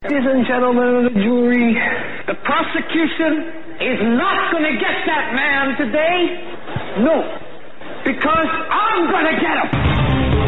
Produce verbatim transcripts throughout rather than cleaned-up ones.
Ladies and gentlemen of the jury, the prosecution is not going to get that man today. No, because I'm going to get him.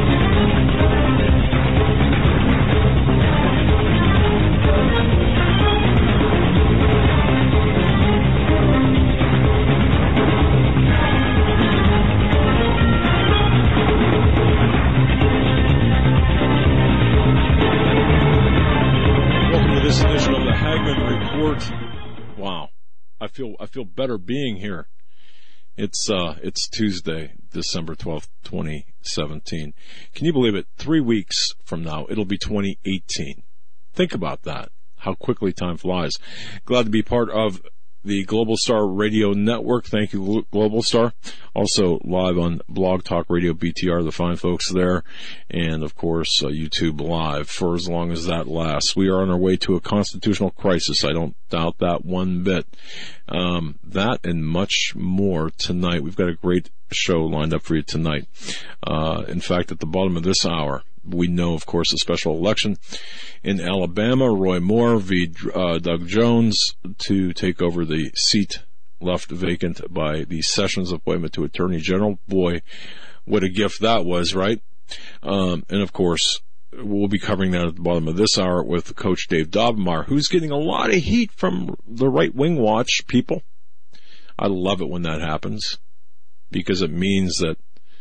This edition of the Hagmann Report. Wow, I feel I feel better being here. It's uh it's Tuesday, December twelfth, twenty seventeen. Can you believe it? Three weeks from now, it'll be twenty eighteen. Think about that. How quickly time flies. Glad to be part of the Global Star Radio Network. Thank you, Global Star. Also live on Blog Talk Radio, B T R, the fine folks there. And, of course, uh, YouTube Live for as long as that lasts. We are on our way to a constitutional crisis. I don't doubt that one bit. Um, that and much more tonight. We've got a great show lined up for you tonight. Uh, in fact, at the bottom of this hour, we know, of course, a special election in Alabama. Roy Moore v. Uh, Doug Jones to take over the seat left vacant by the Sessions appointment to Attorney General. Boy, what a gift that was, right? Um, and, of course, we'll be covering that at the bottom of this hour with Coach Dave Daubenmire, who's getting a lot of heat from the right-wing watch people. I love it when that happens because it means that,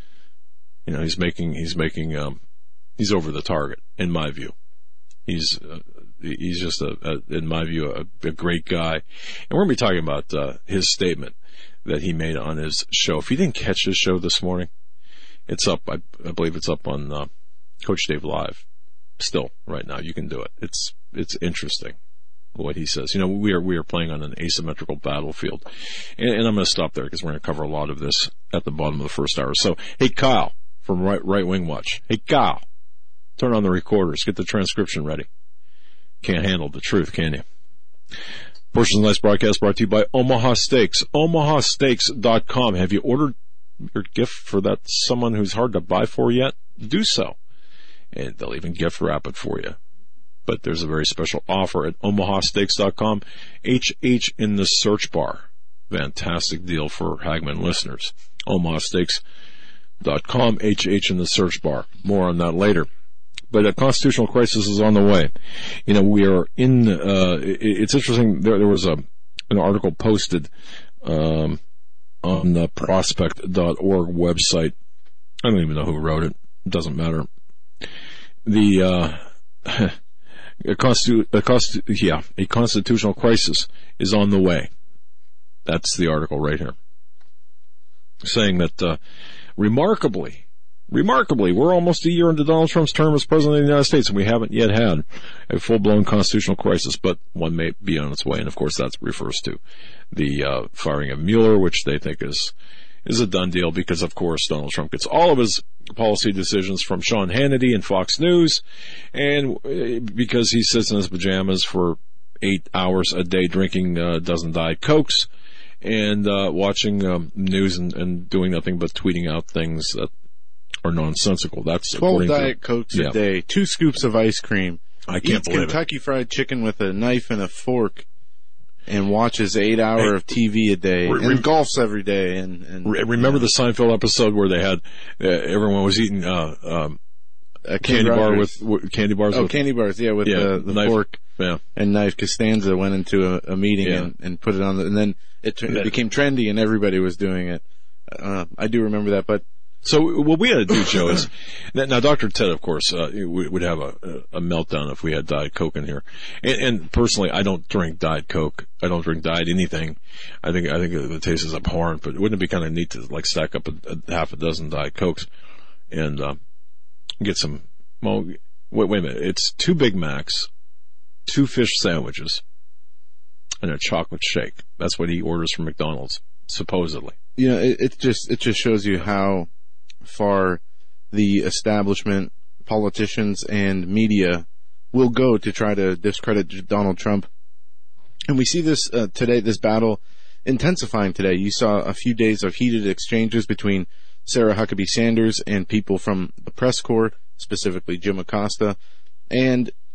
you know, he's making, he's making, um, he's over the target, in my view. He's uh, he's just, a, a, in my view, a, a great guy. And we're going to be talking about uh, his statement that he made on his show. If you didn't catch his show this morning, it's up. I, I believe it's up on uh, Coach Dave Live. Still, right now, you can do it. It's it's interesting what he says. You know, we are we are playing on an asymmetrical battlefield, and, and I'm going to stop there because we're going to cover a lot of this at the bottom of the first hour. So, hey, Kyle from Right Right Wing Watch. Hey, Kyle. Turn on the recorders. Get the transcription ready. Can't handle the truth, can you? Portions of tonight's broadcast brought to you by Omaha Steaks. Omaha Steaks dot com. Have you ordered your gift for that someone who's hard to buy for yet? Do so. And they'll even gift wrap it for you. But there's a very special offer at Omaha Steaks dot com. H H in the search bar. Fantastic deal for Hagmann listeners. Omaha Steaks dot com. H H in the search bar. More on that later. But a constitutional crisis is on the way. You know, we are in, uh, it, it's interesting, there, there was a, an article posted, um, on the prospect dot org website. I don't even know who wrote it. It doesn't matter. The, uh, a constitu, a constitu, yeah, a constitutional crisis is on the way. That's the article right here. Saying that, uh, remarkably, Remarkably, we're almost a year into Donald Trump's term as president of the United States, and we haven't yet had a full-blown constitutional crisis, but one may be on its way. And, of course, that refers to the uh, firing of Mueller, which they think is is a done deal because, of course, Donald Trump gets all of his policy decisions from Sean Hannity and Fox News, and because he sits in his pajamas for eight hours a day drinking a uh, dozen Diet Cokes and uh, watching um, news and, and doing nothing but tweeting out things that are nonsensical. That's twelve Diet Cokes yeah. a day, two scoops of ice cream. I can't eats believe Kentucky it. Fried Chicken with a knife and a fork, and watches eight hour hey, of T V a day, re- and golfs every day. And, and remember the Seinfeld episode where they had uh, everyone was eating uh, um, a candy bar with, with candy bars. Oh, with, candy bars, yeah, with yeah, the, the knife, fork yeah. and knife. Costanza went into a, a meeting yeah. and, and put it on, the, and then it, it became trendy, and everybody was doing it. Uh, I do remember that, but. So what we had to do, Joe, is now Doctor Ted, of course, uh, would have a, a meltdown if we had Diet Coke in here. And, and personally, I don't drink Diet Coke. I don't drink Diet anything. I think I think the taste is abhorrent. But wouldn't it be kind of neat to like stack up a, a half a dozen Diet Cokes and uh, get some? Well, wait, wait a minute. It's two Big Macs, two fish sandwiches, and a chocolate shake. That's what he orders from McDonald's, supposedly. You know, it, it just it just shows you how far the establishment, politicians, and media will go to try to discredit Donald Trump. And we see this uh, today, this battle intensifying today. You saw a few days of heated exchanges between Sarah Huckabee Sanders and people from the press corps, specifically Jim Acosta. And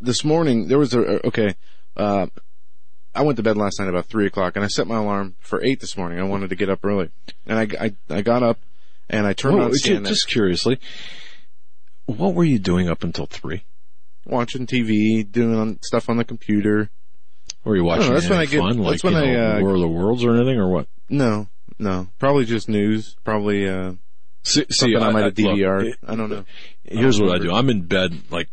this morning, there was a, okay, uh, I went to bed last night about three o'clock, and I set my alarm for eight this morning. I wanted to get up early. And I, I, I got up, and I turned Whoa, on C N N. Just curiously, what were you doing up until three? Watching T V, doing stuff on the computer. Were you watching know, that's when I anything get, fun, like, that's when you know, I, uh, War of the Worlds or anything, or what? No, no. Probably just news. Probably, uh, See, see something I, I might have D V R'd. look, I don't know. Here's I don't what I do. I'm in bed, like,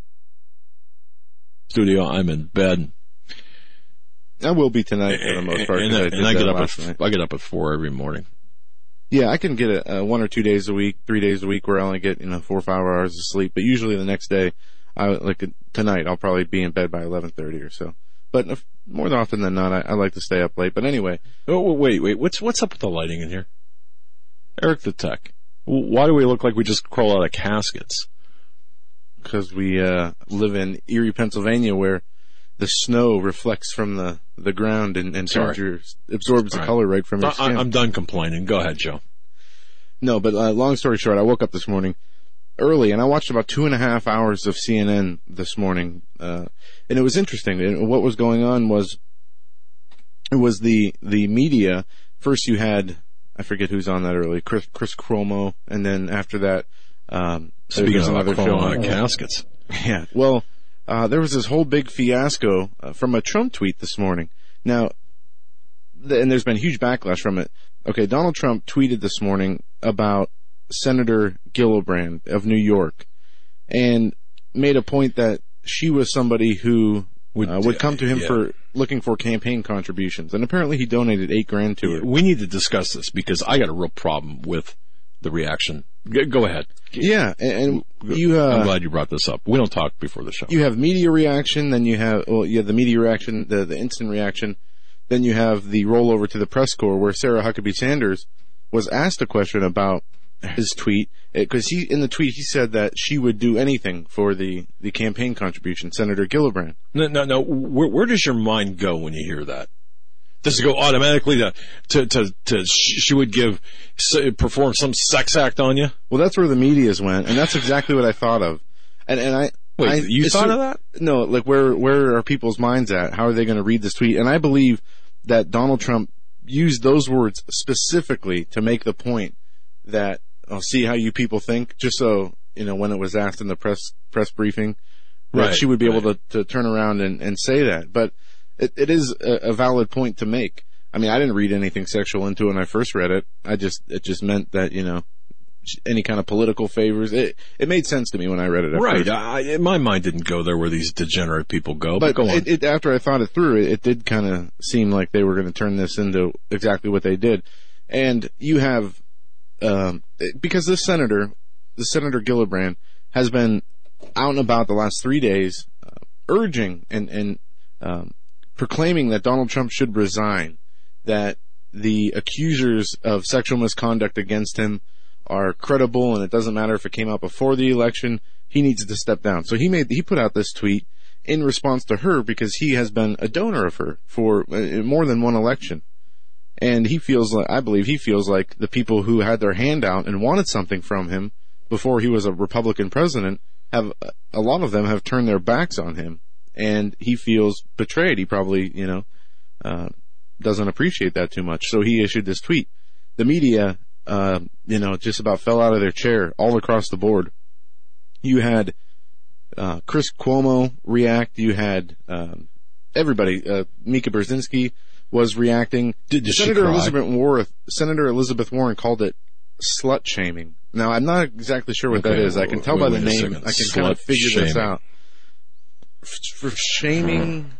studio, I'm in bed. I will be tonight for the most part. And, and, I, I, and I get up at, night. I get up at four every morning. Yeah, I can get a, uh, one or two days a week, three days a week where I only get, you know, four or five hours of sleep. But usually the next day, I like tonight, I'll probably be in bed by eleven thirty or so. But if, more often than not, I, I like to stay up late. But anyway. Oh, wait, wait. What's, what's up with the lighting in here? Eric the Tech. Why do we look like we just crawl out of caskets? Because we, uh, live in Erie, Pennsylvania, where the snow reflects from the, the ground and, and turns your, absorbs the right. color right from your skin. I, I'm done complaining. Go ahead, Joe. No, but uh, long story short, I woke up this morning early and I watched about two and a half hours of C N N this morning. Uh, and it was interesting. And what was going on was, it was the, the media. First you had, I forget who's on that early, Chris, Chris Cuomo. And then after that, um, Speaking of another show out on of caskets. Yeah. Well, uh, there was this whole big fiasco uh, from a Trump tweet this morning. Now, th- and there's been huge backlash from it. Okay, Donald Trump tweeted this morning about Senator Gillibrand of New York and made a point that she was somebody who would, uh, would come to him yeah. for looking for campaign contributions. And apparently he donated eight grand to her. We need to discuss this because I got a real problem with the reaction. G- go ahead. Yeah, and, and you, uh, I'm glad you brought this up. We don't talk before the show. You have media reaction, then you have, well, you have the media reaction, the, the instant reaction, then you have the rollover to the press corps where Sarah Huckabee Sanders was asked a question about his tweet, because he, in the tweet, he said that she would do anything for the, the campaign contribution, Senator Gillibrand. No, no, no. Where, where does your mind go when you hear that? Does it go automatically to, to, to, to she would give, perform some sex act on you? Well, that's where the medias went, and that's exactly what I thought of. And, and I, Wait, I, you thought of that? No, like where, where are people's minds at? How are they going to read this tweet? And I believe that Donald Trump used those words specifically to make the point that, I'll see how you people think, just so, you know, when it was asked in the press, press briefing, that right, she would be right. able to, to turn around and, and say that. But it, it is a, a valid point to make. I mean, I didn't read anything sexual into it when I first read it. I just, it just meant that, you know, any kind of political favors. It, it made sense to me when I read it. At right. first. I, my mind didn't go there where these degenerate people go, but, But go on. it, it, after I thought it through, it, it did kind of seem like they were going to turn this into exactly what they did. And you have, um, because this senator, the Senator Gillibrand, has been out and about the last three days, uh, urging and, and, um, proclaiming that Donald Trump should resign, that the accusers of sexual misconduct against him are credible, and it doesn't matter if it came out before the election, he needs to step down. So he made, he put out this tweet in response to her because he has been a donor of her for more than one election. And he feels like, I believe he feels like the people who had their hand out and wanted something from him before he was a Republican president have, a lot of them have turned their backs on him. And he feels betrayed. He probably, you know, uh, doesn't appreciate that too much. So he issued this tweet. The media, uh, you know, just about fell out of their chair all across the board. You had, uh, Chris Cuomo react. You had, um, everybody, uh, Mika Brzezinski was reacting. Did, did Senator she cry? Elizabeth Warren, Senator Elizabeth Warren called it slut shaming. Now, I'm not exactly sure what Okay, that is. I can tell wait, by the wait a name. second. I can Slut kind of figure shaming. this out. For shaming,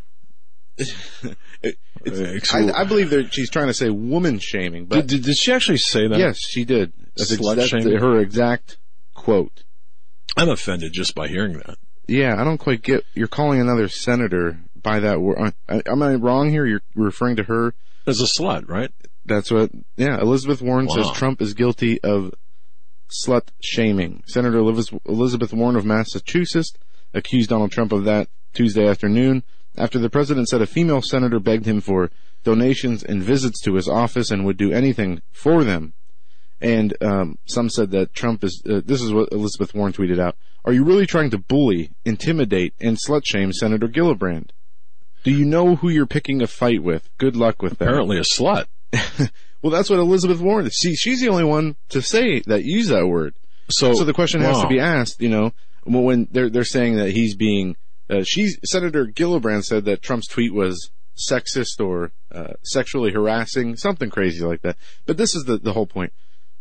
it, it's, I, I believe that she's trying to say woman shaming. But Did, did, did she actually say that? yes, she did. That's, ex- Slut that's shaming? her exact quote. I'm offended just by hearing that. Yeah, I don't quite get. You're calling another senator by that word. Am I wrong here? You're referring to her As a slut, right? That's what, yeah, Elizabeth Warren Wow. says Trump is guilty of slut shaming. Senator Elizabeth Warren of Massachusetts accused Donald Trump of that Tuesday afternoon after the president said a female senator begged him for donations and visits to his office and would do anything for them. And um, some said that Trump is, uh, this is what Elizabeth Warren tweeted out, "Are you really trying to bully, intimidate, and slut-shame Senator Gillibrand? Do you know who you're picking a fight with? Good luck with that." Apparently a slut. Well, that's what Elizabeth Warren, see, she's the only one to say that, use that word. So, so the question has wow. to be asked, you know, when they're, they're saying that he's being, uh, she's, Senator Gillibrand said that Trump's tweet was sexist or uh, sexually harassing, something crazy like that. But this is the, the whole point.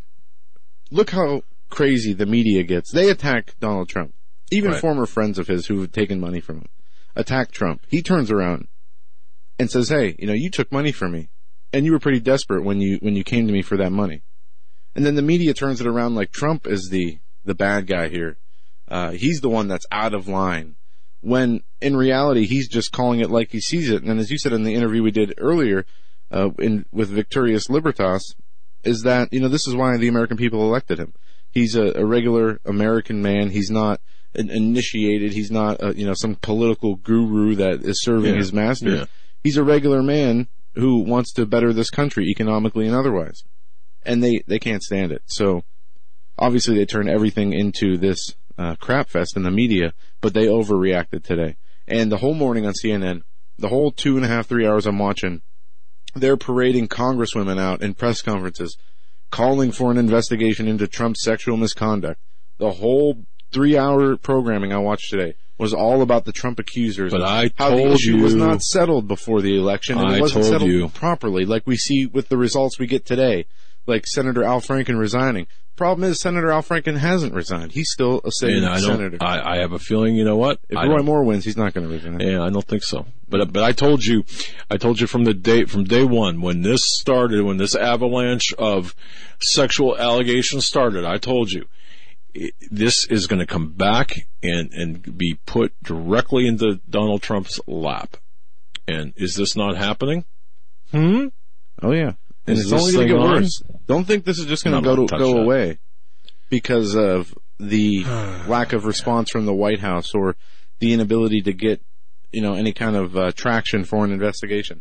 Look how crazy the media gets. They attack Donald Trump. Even right. former friends of his who have taken money from him attack Trump. He turns around and says, "Hey, you know, you took money from me, and you were pretty desperate when you when you came to me for that money." And then the media turns it around like Trump is the the bad guy here. Uh, he's the one that's out of line. When in reality, he's just calling it like he sees it. And as you said in the interview we did earlier uh, in with Victorious Libertas, is that, you know, this is why the American people elected him. He's a, a regular American man. He's not an initiated. He's not, a, you know, some political guru that is serving yeah. his master. Yeah. He's a regular man who wants to better this country economically and otherwise. And they, they can't stand it. So obviously they turn everything into this uh, crap fest in the media, but they overreacted today. And the whole morning on C N N, the whole two and a half, three hours I'm watching, they're parading congresswomen out in press conferences, calling for an investigation into Trump's sexual misconduct. The whole three-hour programming I watched today was all about the Trump accusers. But I how told the issue you, was not settled before the election, and I it wasn't told settled you. properly, like we see with the results we get today, like Senator Al Franken resigning. Problem is, Senator Al Franken hasn't resigned. He's still a sitting and I don't, senator. I, I have a feeling, you know what? If I Roy don't- Moore wins, he's not going to resign. Yeah, I don't think so. But but I told you, I told you from the day from day one when this started, when this avalanche of sexual allegations started, I told you it, this is going to come back and and be put directly into Donald Trump's lap. And is this not happening? Hmm. Oh yeah, and Is it's this only going to thing get on? worse. Don't think this is just going I'm to not go gonna to touch go that. away because of the lack of response from the White House or the inability to get, you know, any kind of uh, traction for an investigation.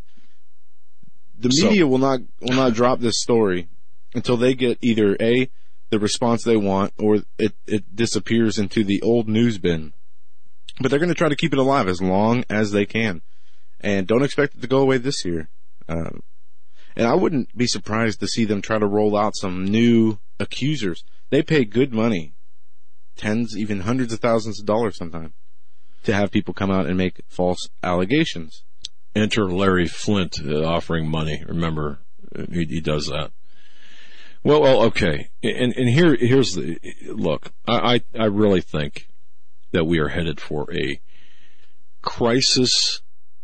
The So- media will not will not drop this story until they get either A, the response they want, or it, it disappears into the old news bin. But they're going to try to keep it alive as long as they can. And don't expect it to go away this year. Um, and I wouldn't be surprised to see them try to roll out some new accusers. They pay good money, tens, even hundreds of thousands of dollars sometimes, to have people come out and make false allegations. Enter Larry Flint uh, offering money. Remember, uh, he, he does that. Well, well, okay. And and here here's the look. I, I I really think that we are headed for a crisis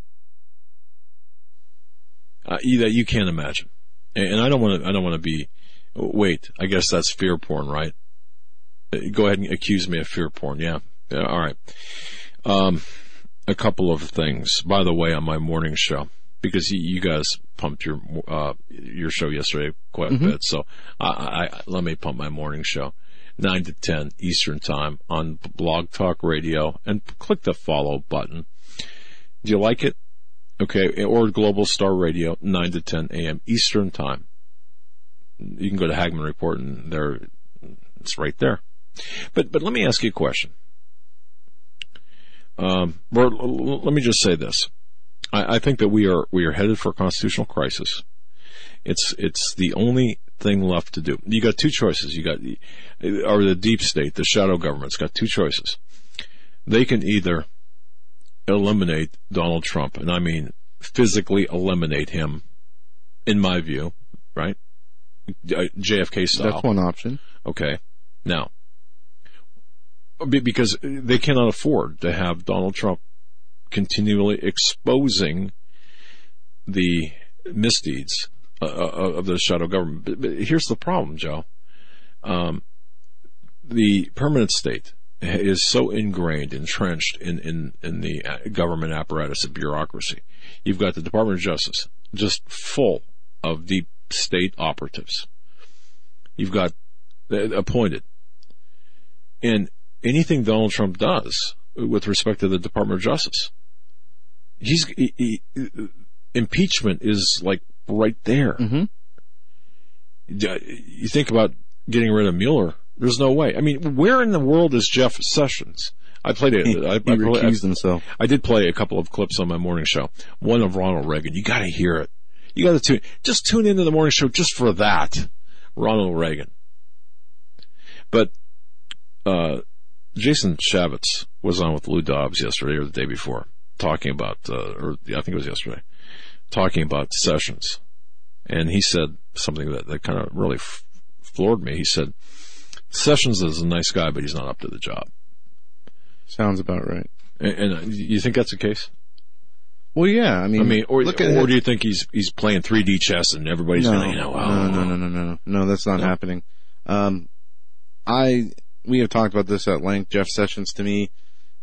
uh, that you can't imagine. And I don't want to. I don't want to be. Wait, I guess that's fear porn, right? Go ahead and accuse me of fear porn. Yeah. Yeah, all right. Um, a couple of things, by the way, on my morning show, because you, you guys pumped your uh, your show yesterday quite a Mm-hmm. bit. So I, I let me pump my morning show, nine to ten Eastern time on Blog Talk Radio, and click the follow button. Do you like it? Okay, or Global Star Radio, nine to ten a.m. Eastern time. You can go to Hagman Report, and there, it's right there. But but let me ask you a question. Um, or l- let me just say this: I, I think that we are we are headed for a constitutional crisis. It's it's the only thing left to do. You got two choices. You got or the deep state, the shadow government's got two choices. They can either eliminate Donald Trump, and I mean physically eliminate him, in my view, right? J F K style. That's one option. Okay. Now, be- because they cannot afford to have Donald Trump continually exposing the misdeeds uh, of the shadow government. But, but here's the problem, Joe. Um, the permanent state is so ingrained, entrenched in, in, in the government apparatus of bureaucracy. You've got the Department of Justice just full of deep state operatives. You've got appointed. And anything Donald Trump does with respect to the Department of Justice, he's he, he, impeachment is like right there. Mm-hmm. You think about getting rid of Mueller. There's no way. I mean, where in the world is Jeff Sessions? I played it. He, I, he I, recused I, himself. I did play a couple of clips on my morning show. One of Ronald Reagan. You got to hear it. You got to tune. Just tune into the morning show just for that, Ronald Reagan. But uh Jason Shavitz was on with Lou Dobbs yesterday or the day before, talking about, uh, or I think it was yesterday, talking about Sessions, and he said something that that kind of really f- floored me. He said, "Sessions is a nice guy, but he's not up to the job." Sounds about right. And, and you think that's the case? Well, yeah. I mean, I mean, or, look at or it. do you think he's he's playing three D chess and everybody's no, going to, you know, oh, no, no, no, no, no, no, no, that's not No. happening. Um, I we have talked about this at length. Jeff Sessions, to me,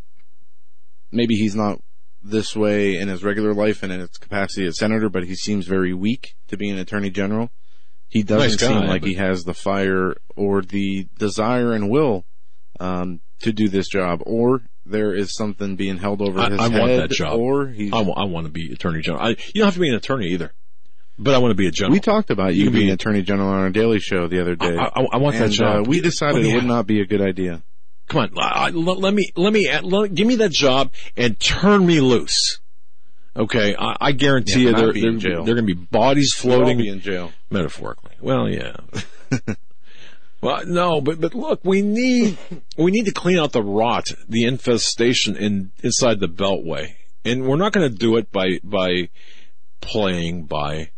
maybe he's not this way in his regular life and in his capacity as senator, but he seems very weak to be an attorney general. He doesn't Nice guy, seem like but- he has the fire or the desire and will um, to do this job, or there is something being held over I, his I head, want that job. or he's. I, wa- I want to be attorney general. I, you don't have to be an attorney either, but I want to be a general. We talked about you, You can being be- attorney general on our daily show the other day. I, I, I want that and, job. Uh, we decided Let me it would have- not be a good idea. Come on, I, I, let, let me, let me, let, give me that job and turn me loose. Okay, I, I guarantee Yeah, you but I'd there, be there, in jail. there are going to be bodies We'll all floating, be in jail. metaphorically. Well, yeah. Well, no, but but look, we need we need to clean out the rot, the infestation in inside the Beltway, and we're not going to do it by by playing by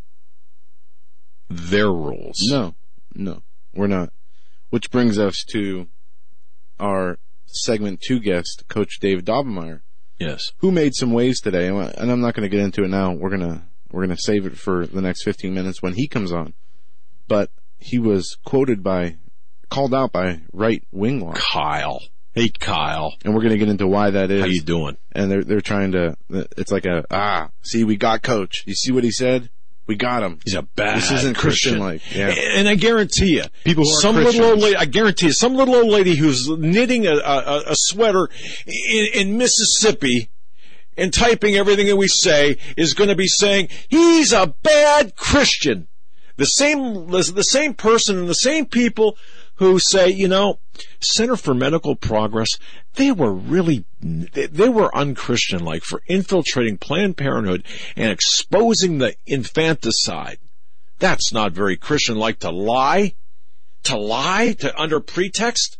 their rules. No, no, we're not. Which brings us to our segment two guest, Coach Dave Daubenmire, Yes. who made some waves today, and I'm not going to get into it now. We're gonna we're gonna save it for the next fifteen minutes when he comes on. But he was quoted by, called out by Right Winglock, Kyle. Hey, Kyle. and we're going to get into why that is. How you doing? And they're they're trying to. It's like a ah. See, we got Coach. You see what he said? We got him. He's a bad This isn't Christian. Christian-like. Yeah. And I guarantee you, People who aren't some little old Christians. lady, I guarantee you, some little old lady who's knitting a, a, a sweater in, in Mississippi and typing everything that we say is going to be saying, he's a bad Christian. The same, the same person and the same people who say, you know, Center for Medical Progress, they were really, they, they were unchristian-like for infiltrating Planned Parenthood and exposing the infanticide. That's not very Christian-like to lie, to lie, to under pretext.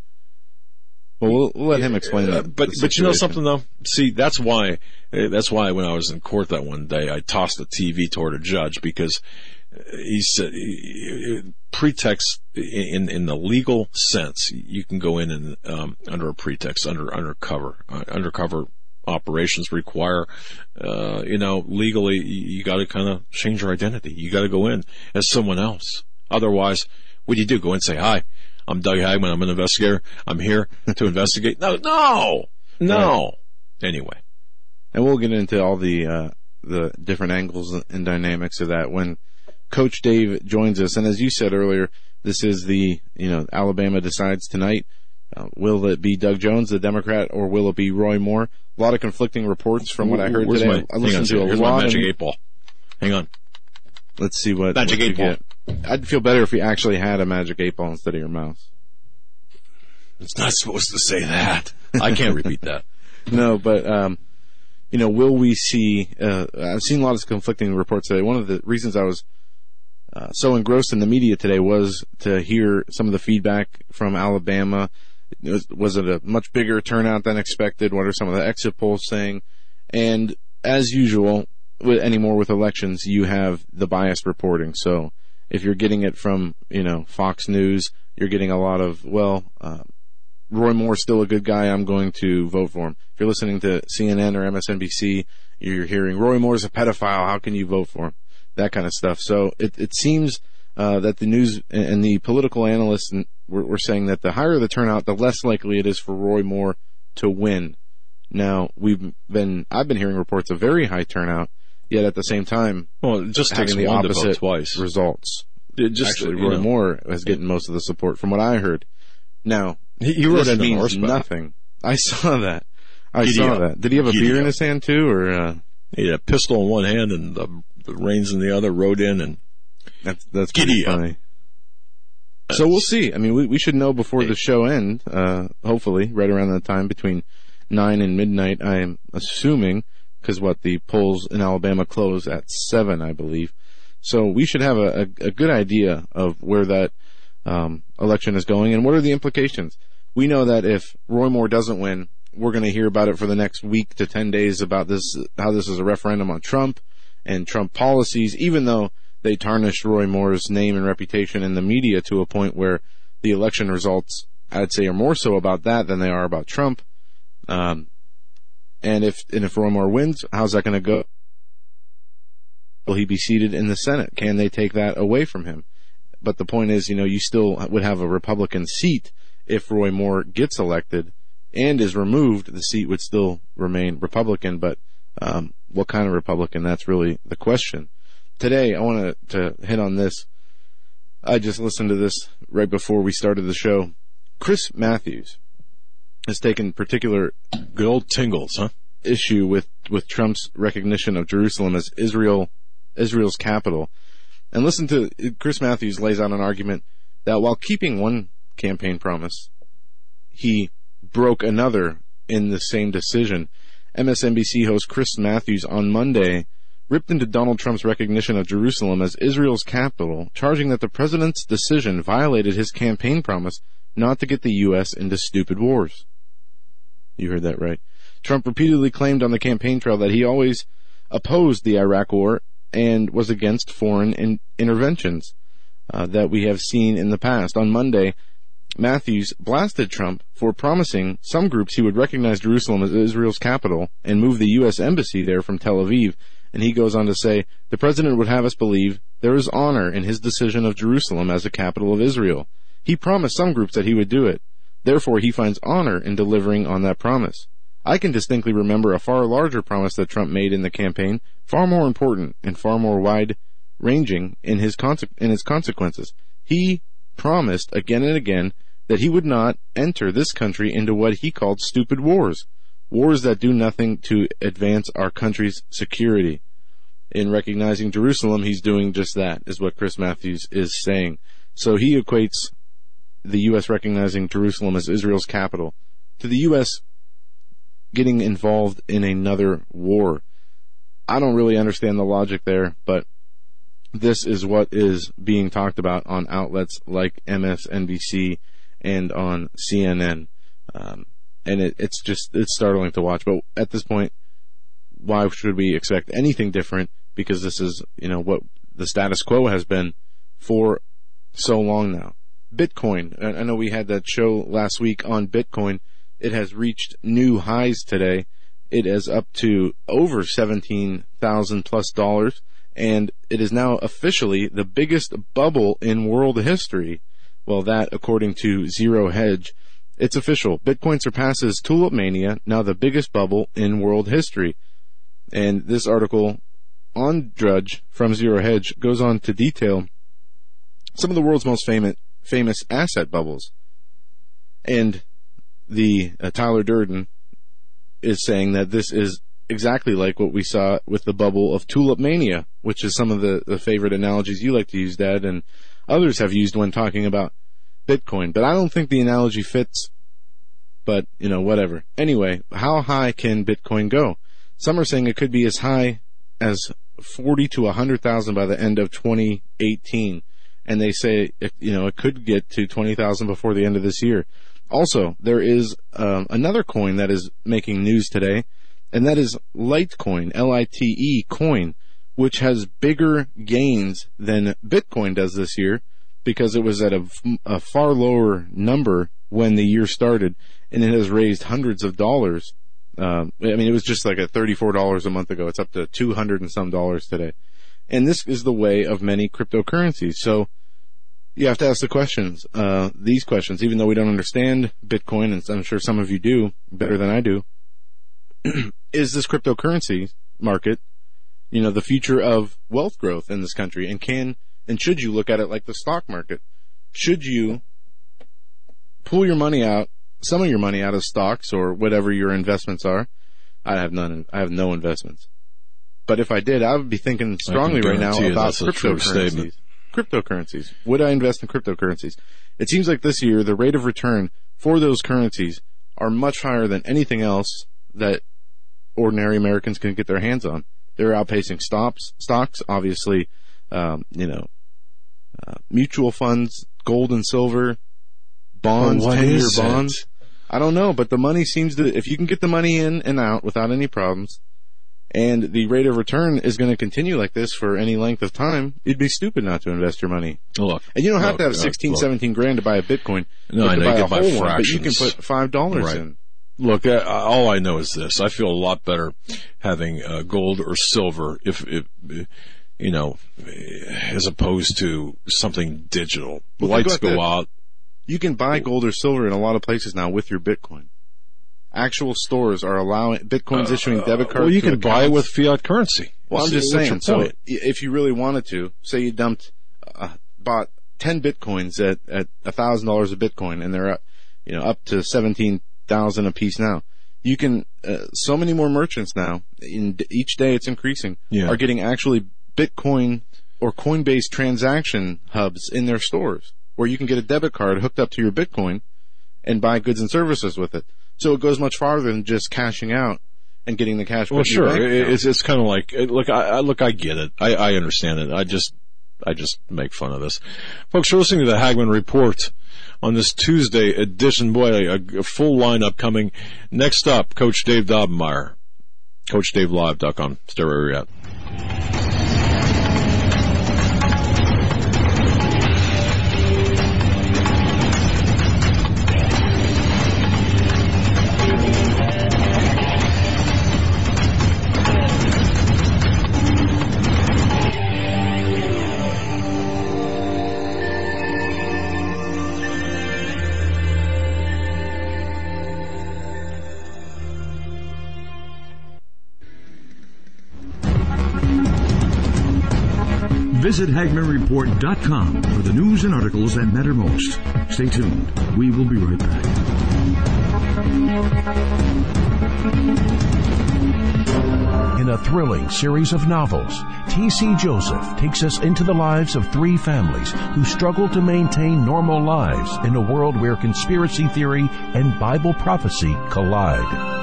Well, we'll, we'll let him explain Uh, that. but but you know something though? See, that's why uh, that's why when I was in court that one day, I tossed the T V toward a judge because he said he, pretext in in the legal sense, you can go in and um, under a pretext, under undercover, uh, undercover operations require, uh, you know, legally you, you got to kind of change your identity. You got to go in as someone else. Otherwise, what do you do? Go in and say, "Hi, I'm Doug Hagman. I'm an investigator. I'm here to investigate." No, no, no. Anyway, And we'll get into all the uh, the different angles and dynamics of that when Coach Dave joins us. And as you said earlier, this is the, you know, Alabama decides tonight. Uh, will it be Doug Jones, the Democrat, or will it be Roy Moore? A lot of conflicting reports from what I heard Where's today. My, I listened hang on, to a here's lot my magic of. eight ball. Hang on. Let's see what Magic what you eight ball. get. I'd feel better if we actually had a magic eight ball instead of your mouse. It's not supposed to say that. I can't repeat that. No, but um, you know, will we see? Uh, I've seen a lot of conflicting reports today. One of the reasons I was uh, so engrossed in the media today was to hear some of the feedback from Alabama. Was, was it a much bigger turnout than expected? What are some of the exit polls saying? And as usual, with, anymore with elections, you have the biased reporting. So if you're getting it from, you know, Fox News, you're getting a lot of, well, uh, Roy Moore's still a good guy, I'm going to vote for him. If you're listening to C N N or M S N B C, you're hearing Roy Moore's a pedophile, how can you vote for him? That kind of stuff. So it, it seems uh, that the news and the political analysts were, were saying that the higher the turnout, the less likely it is for Roy Moore to win. Now, we've been, I've been hearing reports of very high turnout, yet at the same time, Well, it just takes having the one to vote opposite twice. results. It just, Actually, you Roy know, Moore is getting most of the support from what I heard. Now, He, he rode this in on means horseback. nothing. I saw that. I Giddy saw up. that. Did he have a Giddy beer in up. his hand too, or uh, He had a pistol in one hand and the, the reins in the other, rode in and that's that's Giddy pretty up. funny. So we'll see. I mean, we, we should know before the show ends, uh, hopefully, right around the time between nine and midnight, I am assuming, because what, the polls in Alabama close at seven, I believe. So we should have a, a, a good idea of where that um, election is going and what are the implications. We know that if Roy Moore doesn't win, we're going to hear about it for the next week to ten days about this, how this is a referendum on Trump and Trump policies, even though they tarnished Roy Moore's name and reputation in the media to a point where the election results, I'd say, are more so about that than they are about Trump. Um, and if and if Roy Moore wins, how's that going to go? Will he be seated in the Senate? Can they take that away from him? But the point is, you know, you still would have a Republican seat if Roy Moore gets elected and is removed. The seat would still remain Republican, but um, what kind of Republican? That's really the question. Today, I want to hit on this. I just listened to this right before we started the show. Chris Matthews has taken particular good old tingles, huh? issue with, with Trump's recognition of Jerusalem as Israel Israel's capital. And listen to Chris Matthews lays out an argument that while keeping one campaign promise, he broke another in the same decision. M S N B C host Chris Matthews on Monday ripped into Donald Trump's recognition of Jerusalem as Israel's capital, charging that the president's decision violated his campaign promise not to get the U S into stupid wars. You heard that right. Trump repeatedly claimed on the campaign trail that he always opposed the Iraq war and was against foreign in- interventions uh, that we have seen in the past. On Monday, Matthews blasted Trump for promising some groups he would recognize Jerusalem as Israel's capital and move the U S embassy there from Tel Aviv. And he goes on to say, the president would have us believe there is honor in his decision of Jerusalem as the capital of Israel. He promised some groups that he would do it. Therefore, he finds honor in delivering on that promise. I can distinctly remember a far larger promise that Trump made in the campaign, far more important and far more wide-ranging in his conse- in its consequences. He promised again and again that he would not enter this country into what he called stupid wars. Wars that do nothing to advance our country's security. In recognizing Jerusalem, he's doing just that, is what Chris Matthews is saying. So he equates the U S recognizing Jerusalem as Israel's capital to the U S getting involved in another war. I don't really understand the logic there, but this is what is being talked about on outlets like M S N B C and on C N N. Um, And it, it's just, it's startling to watch. But at this point, why should we expect anything different? Because this is, you know, what the status quo has been for so long now. Bitcoin. I know we had that show last week on Bitcoin. It has reached new highs today. It is up to over seventeen thousand plus dollars. And it is now officially the biggest bubble in world history. Well, that according to Zero Hedge. It's official. Bitcoin surpasses Tulip Mania, now the biggest bubble in world history. And this article on Drudge from Zero Hedge goes on to detail some of the world's most famous famous asset bubbles. And the uh, Tyler Durden is saying that this is exactly like what we saw with the bubble of Tulip Mania, which is some of the, the favorite analogies you like to use, Dad, and others have used when talking about Bitcoin. But I don't think the analogy fits. But, you know, whatever. Anyway, how high can Bitcoin go? Some are saying it could be as high as forty to one hundred thousand by the end of twenty eighteen. And they say, it, you know, it could get to twenty thousand before the end of this year. Also, there is um, another coin that is making news today, and that is Litecoin, L I T E coin, which has bigger gains than Bitcoin does this year because it was at a, a far lower number when the year started, and it has raised hundreds of dollars. Um, I mean, it was just like at thirty-four dollars a month ago. It's up to two hundred and some dollars today. And this is the way of many cryptocurrencies. So you have to ask the questions, uh, these questions, even though we don't understand Bitcoin, and I'm sure some of you do better than I do. Is this cryptocurrency market, you know, the future of wealth growth in this country? And can, and should you look at it like the stock market? Should you pull your money out, some of your money out of stocks or whatever your investments are? I have none, I have no investments. But if I did, I would be thinking strongly right now about cryptocurrencies. cryptocurrencies. Would I invest in cryptocurrencies? It seems like this year the rate of return for those currencies are much higher than anything else that ordinary Americans can get their hands on. They're outpacing stocks, stocks, obviously, um, you know, uh, mutual funds, gold and silver, bonds, well, ten-year is bonds. It? I don't know, but the money seems to, if you can get the money in and out without any problems, and the rate of return is going to continue like this for any length of time, it'd be stupid not to invest your money. Look, and you don't have look, to have sixteen, look. seventeen grand to buy a Bitcoin. No, you I have know, to buy you a can buy whole one, but you can fractions. put five dollars Right. in. Look, uh, all I know is this. I feel a lot better having uh, gold or silver, if, if you know, as opposed to something digital. Well, Lights go go out. You can buy gold or silver in a lot of places now with your Bitcoin. Actual stores are allowing, Bitcoin's issuing debit cards. Well, you to can buy it accounts. with fiat currency. Well, I'm What's- just what's saying, your so point? if you really wanted to, say you dumped, uh, bought ten Bitcoins at, at one thousand dollars a Bitcoin, and they're up, you know, up to seventeen thousand a piece now. You can, uh, so many more merchants now, in each day it's increasing, Yeah. are getting actually Bitcoin or Coinbase transaction hubs in their stores, where you can get a debit card hooked up to your Bitcoin and buy goods and services with it. So it goes much farther than just cashing out and getting the cash. Well, put in your sure. bank account. It's it's kind of like look. I, I look. I get it. I, I understand it. I just I just make fun of this, folks. You're listening to the Hagmann Report on this Tuesday edition. Boy, a, a full lineup coming. Next up, Coach Dave Dobbenmeyer, Coach Dave Live dot com. Stay where you're at. Visit Hagmann Report dot com for the news and articles that matter most. Stay tuned. We will be right back. In a thrilling series of novels, T C Joseph takes us into the lives of three families who struggle to maintain normal lives in a world where conspiracy theory and Bible prophecy collide.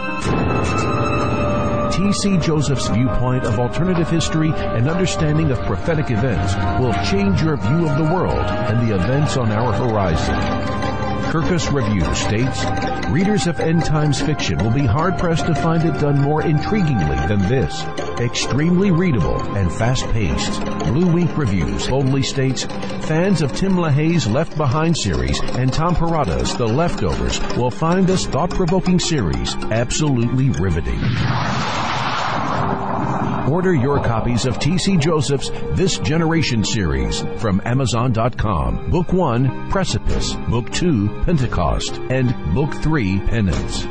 T C Joseph's viewpoint of alternative history and understanding of prophetic events will change your view of the world and the events on our horizon. Kirkus Review states, readers of end times fiction will be hard-pressed to find it done more intriguingly than this. Extremely readable and fast-paced. Blue Wink Reviews boldly states, fans of Tim LaHaye's Left Behind series and Tom Perrotta's The Leftovers will find this thought-provoking series absolutely riveting. Order your copies of T C Joseph's This Generation series from Amazon dot com. Book one, Precipice. Book two, Pentecost. And Book three, Penance.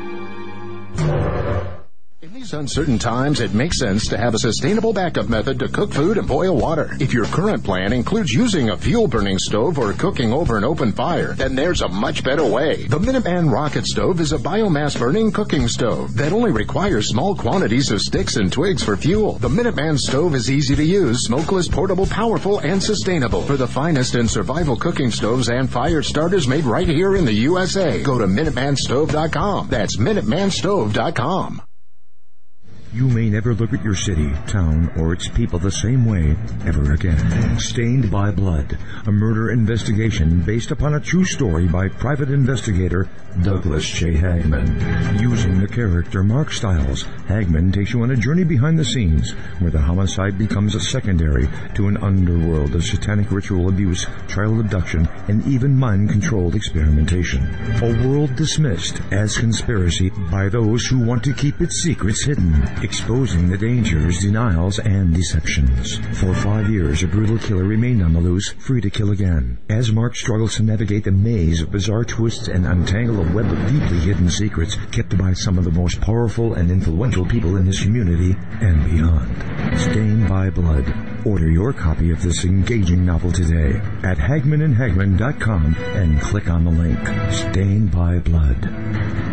In these uncertain times, it makes sense to have a sustainable backup method to cook food and boil water. If your current plan includes using a fuel-burning stove or cooking over an open fire, then there's a much better way. The Minuteman Rocket Stove is a biomass-burning cooking stove that only requires small quantities of sticks and twigs for fuel. The Minuteman Stove is easy to use, smokeless, portable, powerful, and sustainable. For the finest in survival cooking stoves and fire starters made right here in the U S A, go to Minuteman Stove dot com. That's Minuteman Stove dot com. You may never look at your city, town, or its people the same way ever again. Stained by Blood, a murder investigation based upon a true story by private investigator Douglas J. Hagmann. Using the character Mark Stiles, Hagmann takes you on a journey behind the scenes where the homicide becomes a secondary to an underworld of satanic ritual abuse, child abduction, and even mind-controlled experimentation. A world dismissed as conspiracy by those who want to keep its secrets hidden, exposing the dangers, denials, and deceptions. For five years, a brutal killer remained on the loose, free to kill again. As Mark struggles to navigate the maze of bizarre twists and untangle a web of deeply hidden secrets kept by some of the most powerful and influential people in his community and beyond. Stained by Blood. Order your copy of this engaging novel today at Hagmann and Hagmann dot com and click on the link. Stained by Blood.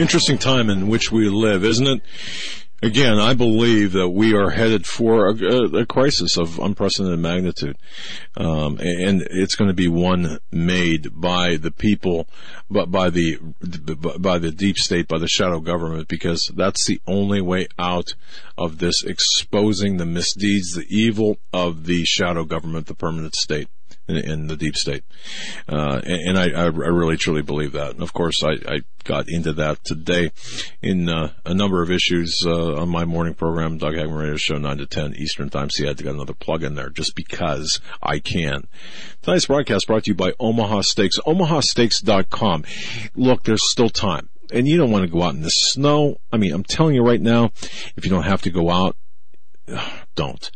interesting time in which we live, isn't it? Again, I believe that we are headed for a, a crisis of unprecedented magnitude. Um, and it's going to be one made by the people, but by the, by the deep state, by the shadow government, because that's the only way out of this, exposing the misdeeds, the evil of the shadow government, the permanent state. In, in the deep state. Uh, and, and I, I really truly believe that. And of course, I, I got into that today in uh, a number of issues uh, on my morning program, Doug Hagman Radio Show, nine to ten Eastern Time. See, I had to get another plug in there just because I can. Tonight's broadcast brought to you by Omaha Steaks, omaha steaks dot com. Look, there's still time. And you don't want to go out in the snow. I mean, I'm telling you right now, if you don't have to go out, don't.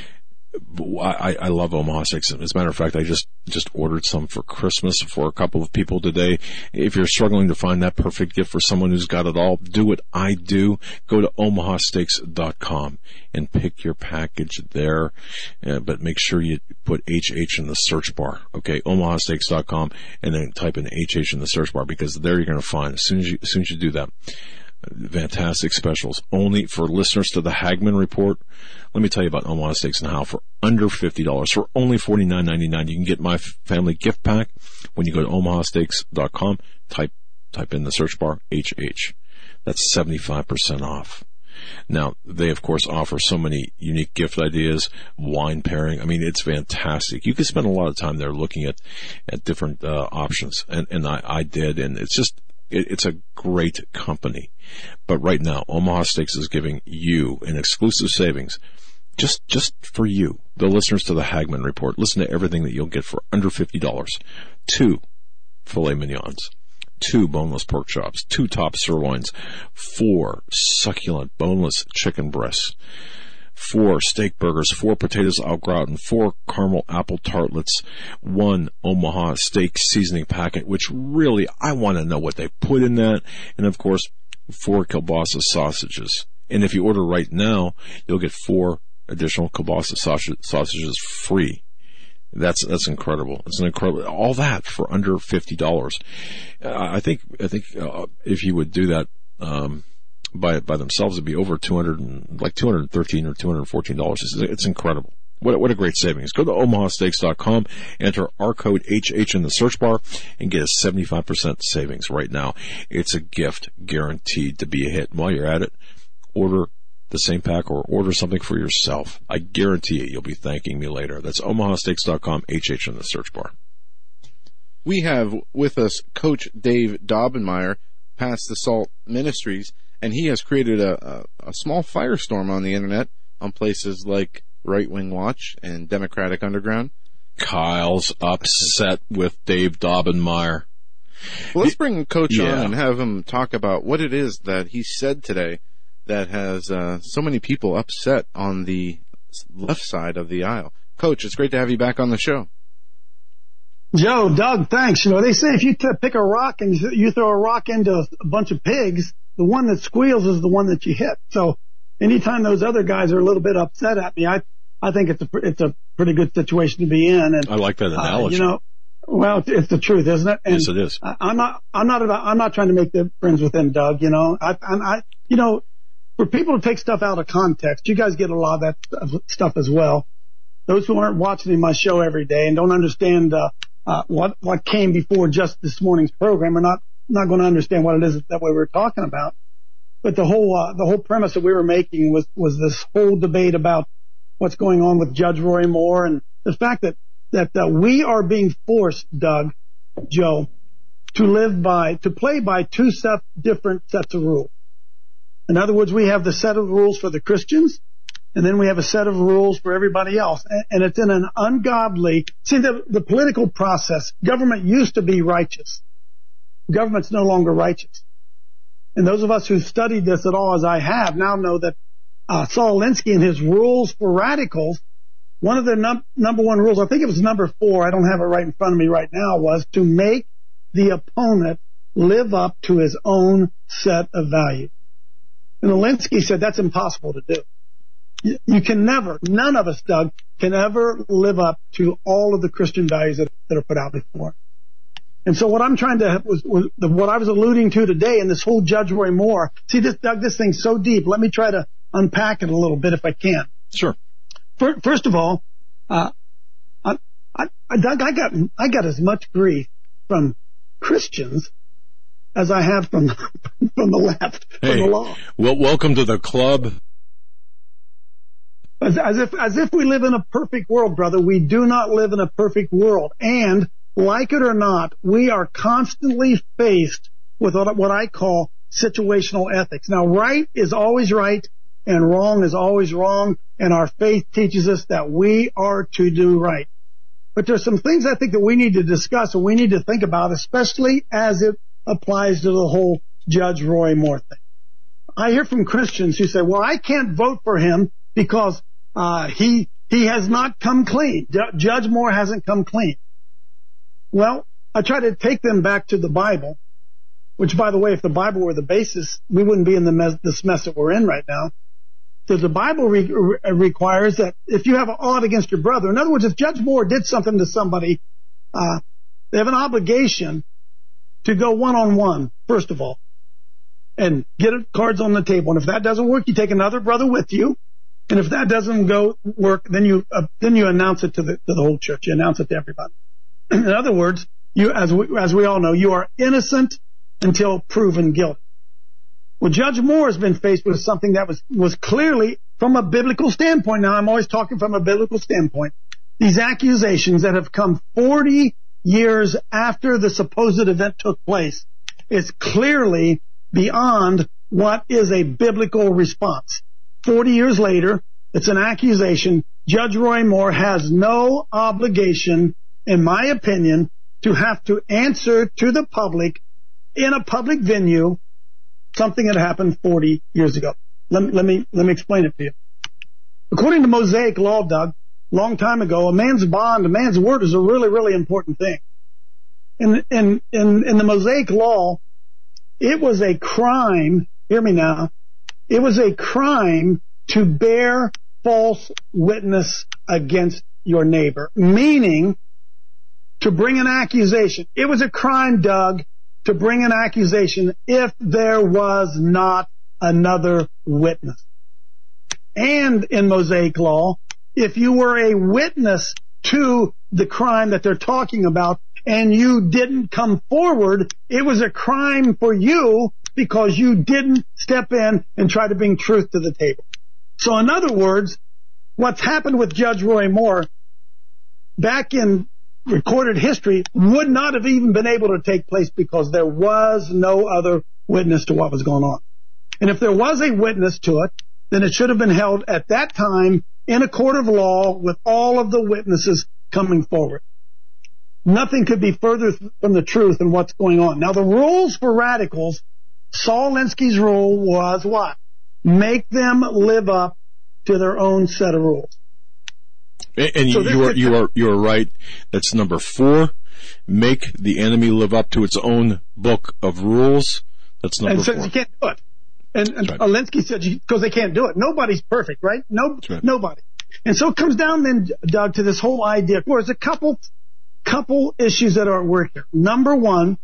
I, I love Omaha Steaks. As a matter of fact, I just, just ordered some for Christmas for a couple of people today. If you're struggling to find that perfect gift for someone who's got it all, do what I do. Go to omaha steaks dot com and pick your package there. Uh, but make sure you put H H in the search bar. Okay, omaha steaks dot com, and then type in H H in the search bar, because there you're going to find, as soon as you, as soon as you do that, fantastic specials only for listeners to the Hagman Report. Let me tell you about Omaha Steaks and how for under fifty dollars, for only forty-nine ninety-nine, you can get my family gift pack. When you go to omaha steaks dot com, type type in the search bar H H. That's seventy-five percent off. Now, they of course offer so many unique gift ideas, wine pairing. I mean, it's fantastic. You can spend a lot of time there looking at at different uh, options, and and I, I did, and it's just it, it's a great company. But right now, Omaha Steaks is giving you an exclusive savings. Just, just for you, the listeners to the Hagman Report. Listen to everything that you'll get for under fifty dollars. Two filet mignons, two boneless pork chops, two top sirloins, four succulent boneless chicken breasts, four steak burgers, four potatoes au gratin, four caramel apple tartlets, one Omaha steak seasoning packet, which really, I want to know what they put in that, and of course, four kielbasa sausages. And if you order right now, you'll get four additional kielbasa sausages free. That's that's incredible. It's an incredible, all that for under fifty dollars. Uh, I think I think uh, if you would do that um, by by themselves, it'd be over two hundred and like two hundred and thirteen or two hundred and fourteen dollars. It's, it's incredible. What what a great savings. Go to omaha steaks dot com, enter our code H H in the search bar, and get a seventy-five percent savings right now. It's a gift guaranteed to be a hit. While you're at it, order the same pack or order something for yourself. I guarantee you, you'll be thanking me later. That's omaha steaks dot com, H H in the search bar. We have with us Coach Dave Daubenmire, Pass the Salt Ministries, and he has created a, a, a small firestorm on the internet on places like Right Wing Watch and Democratic Underground. Kyle's upset with Dave Daubenmire. Well, let's bring Coach yeah. on and have him talk about what it is that he said today that has uh, so many people upset on the left side of the aisle. Coach, it's great to have you back on the show. Joe, Doug, thanks. You know, they say if you t- pick a rock and you throw a rock into a bunch of pigs, the one that squeals is the one that you hit. So anytime those other guys are a little bit upset at me, I I think it's a it's a pretty good situation to be in. And I like that analogy. Uh, you know, well, it's the truth, isn't it? And yes, it is. I, I'm not I'm not about, I'm not trying to make the friends with them, Doug. You know, I I'm, I you know. For people to take stuff out of context, you guys get a lot of that stuff as well. Those who aren't watching my show every day and don't understand uh, uh, what what came before just this morning's program are not not going to understand what it is that we were talking about. But the whole uh, the whole premise that we were making was was this whole debate about what's going on with Judge Roy Moore and the fact that that uh, we are being forced, Doug, Joe, to live by to play by two set, different sets of rules. In other words, we have the set of rules for the Christians, and then we have a set of rules for everybody else. And it's in an ungodly, see, the, the political process, government used to be righteous. Government's no longer righteous. And those of us who studied this at all, as I have, now know that uh, Saul Alinsky and his rules for radicals, one of the num- number one rules, I think it was number four, I don't have it right in front of me right now, was to make the opponent live up to his own set of values. And Alinsky said that's impossible to do. You, you can never, none of us, Doug, can ever live up to all of the Christian values that, that are put out before. And so what I'm trying to, was, was the, what I was alluding to today in this whole Judge Roy Moore, see this, Doug, this thing's so deep. Let me try to unpack it a little bit if I can. Sure. First of all, uh, I, I, Doug, I got, I got as much grief from Christians as I have from, from the left, hey, from the law. Well, welcome to the club. As, as if, as if we live in a perfect world, brother. We do not live in a perfect world. And like it or not, we are constantly faced with what, what I call situational ethics. Now, right is always right and wrong is always wrong. And our faith teaches us that we are to do right. But there's some things I think that we need to discuss and we need to think about, especially as it applies to the whole Judge Roy Moore thing. I hear from Christians who say, well, I can't vote for him because uh he he has not come clean. D- Judge Moore hasn't come clean. Well, I try to take them back to the Bible, which, by the way, if the Bible were the basis, we wouldn't be in the mess, this mess that we're in right now. So the Bible re- re- requires that if you have an ought against your brother, in other words, if Judge Moore did something to somebody, uh they have an obligation to go one-on-one, first of all, and get cards on the table. And if that doesn't work, you take another brother with you. And if that doesn't go work, then you uh, then you announce it to the to the whole church. You announce it to everybody. In other words, you as we as we all know, you are innocent until proven guilty. Well, Judge Moore has been faced with something that was was clearly from a biblical standpoint. Now, I'm always talking from a biblical standpoint. These accusations that have come forty years after the supposed event took place is clearly beyond what is a biblical response. forty years later, it's an accusation. Judge Roy Moore has no obligation, in my opinion, to have to answer to the public in a public venue something that happened forty years ago. Let me, let me, let me explain it to you. According to Mosaic law, Doug, long time ago, a man's bond, a man's word is a really, really important thing. In, in, in, in the Mosaic law, it was a crime, hear me now, it was a crime to bear false witness against your neighbor, meaning to bring an accusation. It was a crime, Doug, to bring an accusation if there was not another witness. And in Mosaic law, if you were a witness to the crime that they're talking about and you didn't come forward, it was a crime for you because you didn't step in and try to bring truth to the table. So in other words, what's happened with Judge Roy Moore back in recorded history would not have even been able to take place because there was no other witness to what was going on. And if there was a witness to it, then it should have been held at that time in a court of law with all of the witnesses coming forward. Nothing could be further from the truth than what's going on. Now, the rules for radicals, Saul Alinsky's rule was what? Make them live up to their own set of rules. And, and so you are you are you are right. That's number four. Make the enemy live up to its own book of rules. That's number and four. And you can't do it. And, and right. Alinsky said because they can't do it. Nobody's perfect, right? No, right. Nobody. And so it comes down then, Doug, to this whole idea. Of course, a couple couple issues that are at work here. Number one,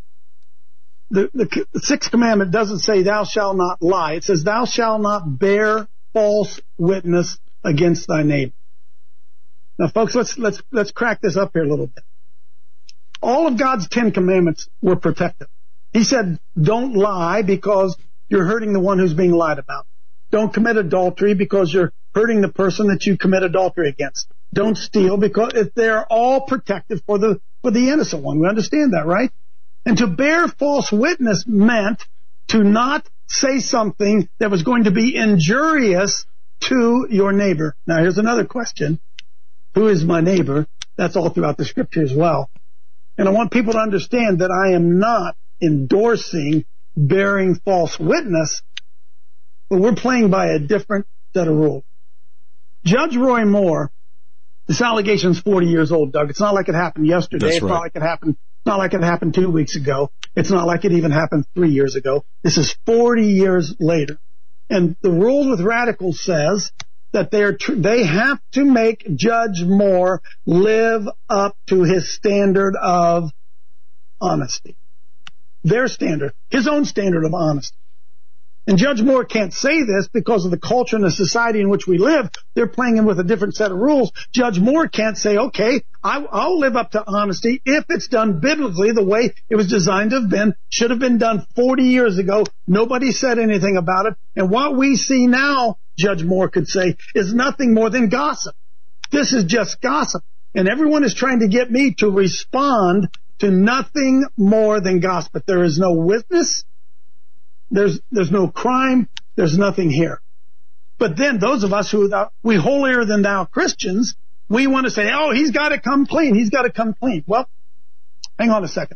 the, the, the sixth commandment doesn't say thou shalt not lie. It says thou shalt not bear false witness against thy neighbor. Now, folks, let's let's let's crack this up here a little bit. All of God's Ten Commandments were protective. He said, don't lie because you're hurting the one who's being lied about. Don't commit adultery because you're hurting the person that you commit adultery against. Don't steal because they're all protective for the for the innocent one. We understand that, right? And to bear false witness meant to not say something that was going to be injurious to your neighbor. Now, here's another question. Who is my neighbor? That's all throughout the scripture as well. And I want people to understand that I am not endorsing bearing false witness, but we're playing by a different set of rules. Judge Roy Moore, this allegation's forty years old, Doug. It's not like it happened yesterday. That's it's right. not like it happened. It's not like it happened two weeks ago. It's not like it even happened three years ago. This is forty years later. And the rules with radicals says that they're tr- they have to make Judge Moore live up to his standard of honesty. Their standard, his own standard of honesty. And Judge Moore can't say this because of the culture and the society in which we live. They're playing with a different set of rules. Judge Moore can't say, okay, I, I'll live up to honesty if it's done biblically the way it was designed to have been, should have been done forty years ago. Nobody said anything about it. And what we see now, Judge Moore could say, is nothing more than gossip. This is just gossip. And everyone is trying to get me to respond to nothing more than gossip. There is no witness. There's, there's no crime. There's nothing here. But then those of us who, we holier than thou Christians, we want to say, oh, he's got to come clean. He's got to come clean. Well, hang on a second.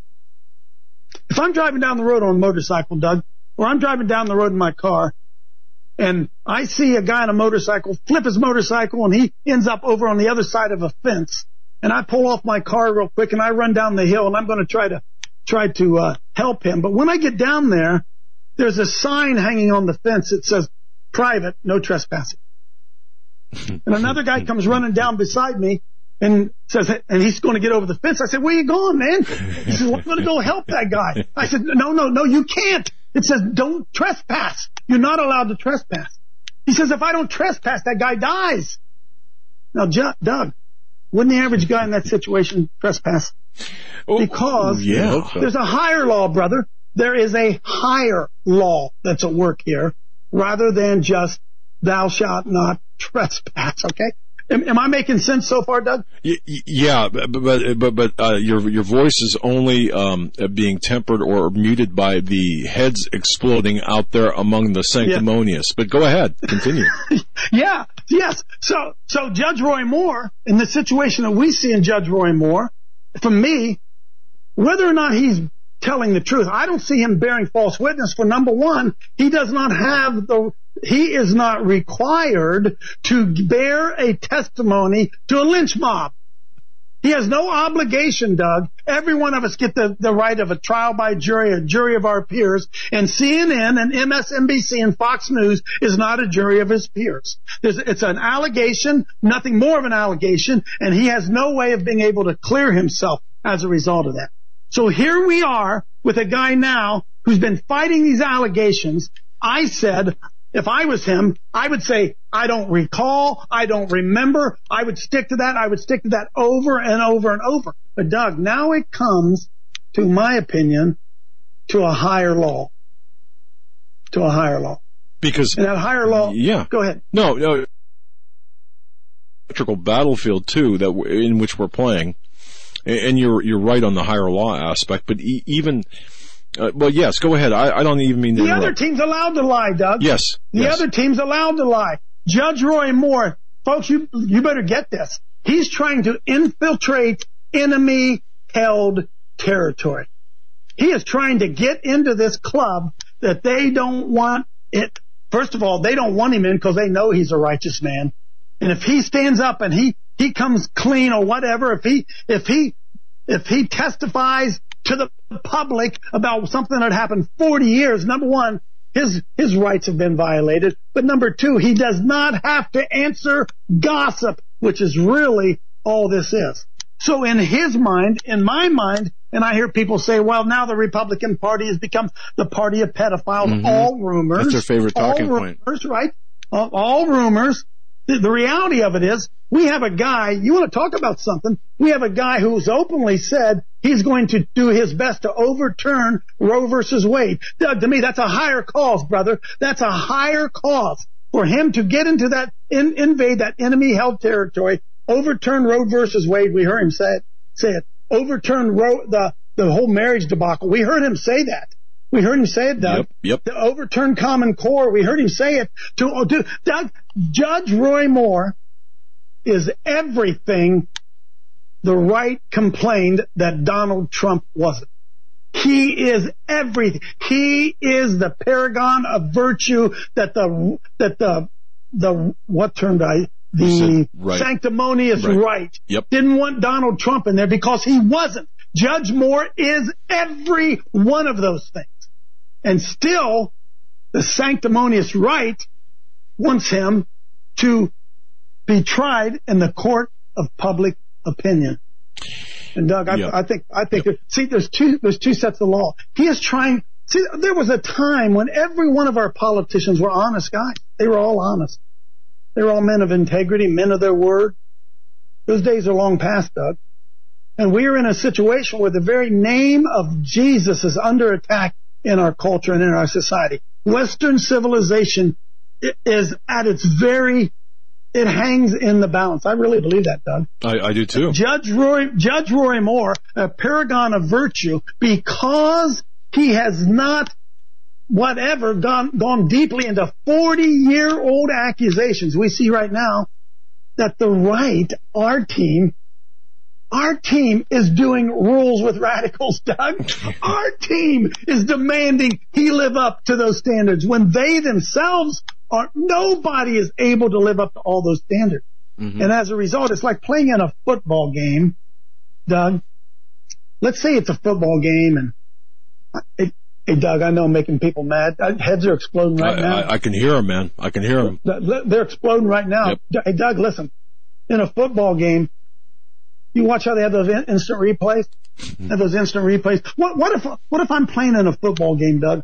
If I'm driving down the road on a motorcycle, Doug, or I'm driving down the road in my car, and I see a guy on a motorcycle flip his motorcycle and he ends up over on the other side of a fence, and I pull off my car real quick and I run down the hill and I'm going to try to, try to, uh, help him. But when I get down there, there's a sign hanging on the fence that says, private, no trespassing. And another guy comes running down beside me and says, and he's going to get over the fence. I said, where you going, man? He says, well, I'm going to go help that guy. I said, no, no, no, you can't. It says, don't trespass. You're not allowed to trespass. He says, if I don't trespass, that guy dies. Now, Doug, wouldn't the average guy in that situation trespass? Because yeah. there's a higher law, brother. There is a higher law that's at work here rather than just thou shalt not trespass, okay? Am, am I making sense so far, Doug? Yeah, but but but, but uh, your your voice is only um, being tempered or muted by the heads exploding out there among the sanctimonious. Yeah. But go ahead, continue. yeah, yes. So so Judge Roy Moore, in the situation that we see in Judge Roy Moore, for me, whether or not he's telling the truth, I don't see him bearing false witness. For number one, he does not have the, he is not required to bear a testimony to a lynch mob. He has no obligation, Doug. Every one of us get the, the right of a trial by jury, a jury of our peers, and C N N and M S N B C and Fox News is not a jury of his peers. There's, it's an allegation, nothing more of an allegation, and he has no way of being able to clear himself as a result of that. So here we are with a guy now who's been fighting these allegations. I said, if I was him, I would say, I don't recall, I don't remember. I would stick to that. I would stick to that over and over and over. But Doug, now it comes, to my opinion, to a higher law. To a higher law. Because, and that higher law, yeah. Go ahead. No, no. Electrical battlefield too, that in which we're playing. And you're you're right on the higher law aspect, but e- even uh, well, yes, go ahead. I, I don't even mean to the interrupt. Other team's allowed to lie, Doug. Yes, the yes. other team's allowed to lie. Judge Roy Moore, folks, you you better get this. He's trying to infiltrate enemy-held territory. He is trying to get into this club that they don't want it. First of all, they don't want him in because they know he's a righteous man, and if he stands up and he he comes clean or whatever, if he, if he, if he testifies to the public about something that happened forty years, number one, his, his rights have been violated. But number two, he does not have to answer gossip, which is really all this is. So in his mind, in my mind, and I hear people say, well, now the Republican Party has become the party of pedophiles. Mm-hmm. All rumors. That's their favorite talking all point. Rumors, right? All, all rumors. The, the reality of it is, we have a guy, you want to talk about something, we have a guy who's openly said he's going to do his best to overturn Roe versus Wade. Doug, to me, that's a higher cause, brother. That's a higher cause for him to get into that, in, invade that enemy-held territory, overturn Roe versus Wade. We heard him say it, say it. Overturn Roe, the, the whole marriage debacle. We heard him say that. We heard him say it, Doug. Yep, yep. To overturn Common Core. We heard him say it. To, to Doug, Judge Roy Moore is everything the right complained that Donald Trump wasn't. He is everything. He is the paragon of virtue that the that the the what term did I the right. sanctimonious right, right yep. didn't want Donald Trump in there because he wasn't. Judge Moore is every one of those things. And still, the sanctimonious right wants him to be tried in the court of public opinion. And Doug, I, Yep. I think, I think, Yep. see, there's two, there's two sets of law. He is trying, see, there was a time when every one of our politicians were honest guys. They were all honest. They were all men of integrity, men of their word. Those days are long past, Doug. And we are in a situation where the very name of Jesus is under attack in our culture and in our society. Western civilization is at its very, it hangs in the balance. I really believe that, Doug. I, I do too. Judge Roy, Judge Roy Moore, a paragon of virtue, because he has not, whatever, gone, gone deeply into forty-year-old accusations. We see right now that the right, our team, our team is doing rules with radicals, Doug. Our team is demanding he live up to those standards when they themselves are, nobody is able to live up to all those standards. Mm-hmm. And as a result, it's like playing in a football game, Doug. Let's say it's a football game and, it, hey, Doug, I know I'm making people mad. Heads are exploding right I, now. I, I can hear them, man. I can hear them. They're exploding right now. Yep. Hey, Doug, listen. In a football game, you watch how they have those instant replays? Have those instant replays? What, what if, what if I'm playing in a football game, Doug?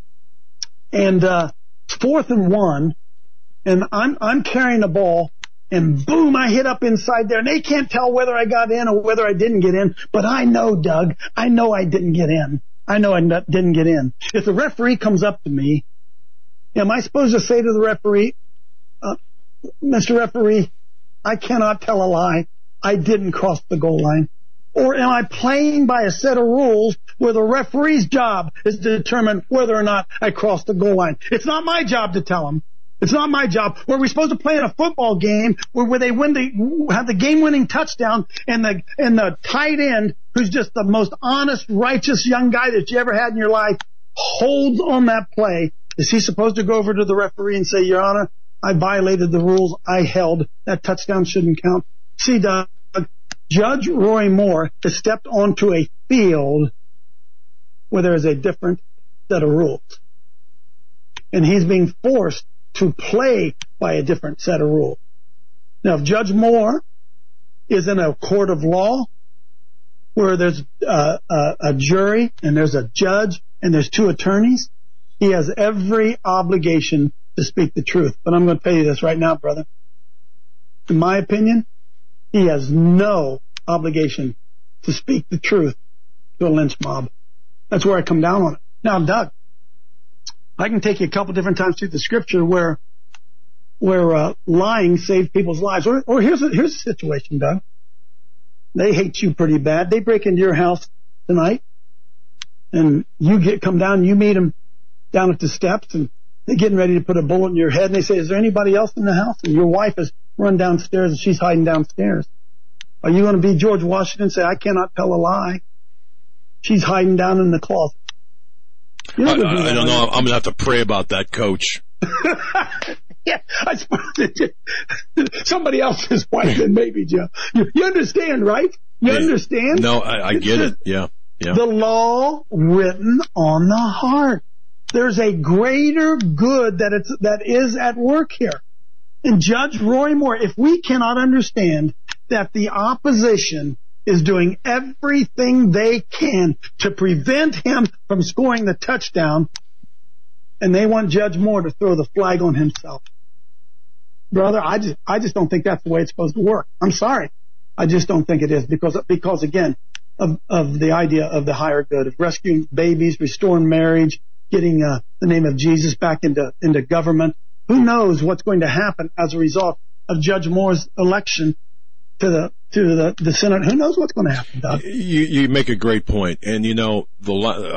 And, uh, it's fourth and one, and I'm, I'm carrying the ball, and boom, I hit up inside there, and they can't tell whether I got in or whether I didn't get in, but I know, Doug, I know I didn't get in. I know I not, didn't get in. If the referee comes up to me, am I supposed to say to the referee, uh, Mister Referee, I cannot tell a lie. I didn't cross the goal line. Or am I playing by a set of rules where the referee's job is to determine whether or not I crossed the goal line? It's not my job to tell him. It's not my job. Were we supposed to play in a football game where, where they win the, have the game-winning touchdown and the, and the tight end, who's just the most honest, righteous young guy that you ever had in your life, holds on that play? Is he supposed to go over to the referee and say, Your Honor, I violated the rules. I held. That touchdown shouldn't count. See, Doug, Judge Roy Moore has stepped onto a field where there is a different set of rules. And he's being forced to play by a different set of rules. Now, if Judge Moore is in a court of law where there's uh, a, a jury and there's a judge and there's two attorneys, he has every obligation to speak the truth. But I'm going to tell you this right now, brother. In my opinion, he has no obligation to speak the truth to a lynch mob. That's where I come down on it. Now, Doug, I can take you a couple different times through the scripture where where uh, lying saved people's lives. Or, or here's a, here's a situation, Doug. They hate you pretty bad. They break into your house tonight, and you get come down. And you meet them down at the steps, and they're getting ready to put a bullet in your head. And they say, "Is there anybody else in the house?" And your wife has run downstairs, and she's hiding downstairs. Are you going to be George Washington and say, "I cannot tell a lie"? She's hiding down in the closet. I, I, I don't know. I'm going to have to pray about that, Coach. Yeah, I suppose it, somebody else's wife than maybe, Joe. You, you understand, right? You yeah. understand? No, I, I get it. Yeah, yeah. The law written on the heart. There's a greater good that it's that is at work here. And Judge Roy Moore, if we cannot understand that the opposition is doing everything they can to prevent him from scoring the touchdown, and they want Judge Moore to throw the flag on himself. Brother, I just, I just don't think that's the way it's supposed to work. I'm sorry. I just don't think it is because, because again, of, of the idea of the higher good, of rescuing babies, restoring marriage, getting, uh, the name of Jesus back into, into government. Who knows what's going to happen as a result of Judge Moore's election to the, to the, the Senate? Who knows what's going to happen, Doug? You, you make a great point. And you know, the,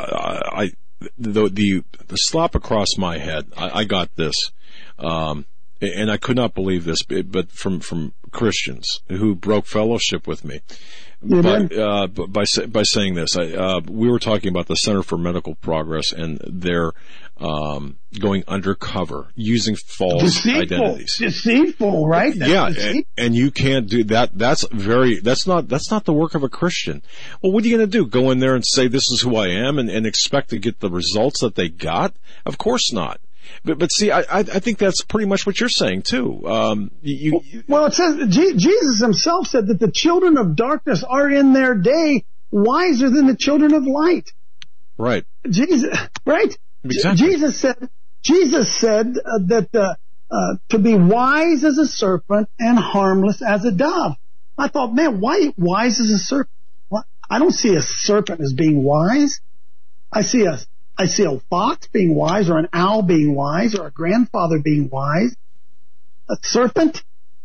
I, the, the, the slap across my head, I, I got this. Um, and I could not believe this, but from, from Christians who broke fellowship with me. You by, uh, by, by saying this, I, uh, we were talking about the Center for Medical Progress and their, um, going undercover using false deceitful, identities. Deceitful, right? That's yeah. deceitful. And, and you can't do that. That's very, that's not, that's not the work of a Christian. Well, what are you going to do? Go in there and say, this is who I am and, and expect to get the results that they got? Of course not. But, but see, I, I think that's pretty much what you're saying too. Um, you, you, well, it says, G- Jesus himself said that the children of darkness are in their day wiser than the children of light. Right. Jesus, right? Exactly. Jesus said, Jesus said uh, that, uh, uh, to be wise as a serpent and harmless as a dove. I thought, man, why wise as a serpent? What? I don't see a serpent as being wise. I see a, I see a fox being wise, or an owl being wise, or a grandfather being wise. A serpent?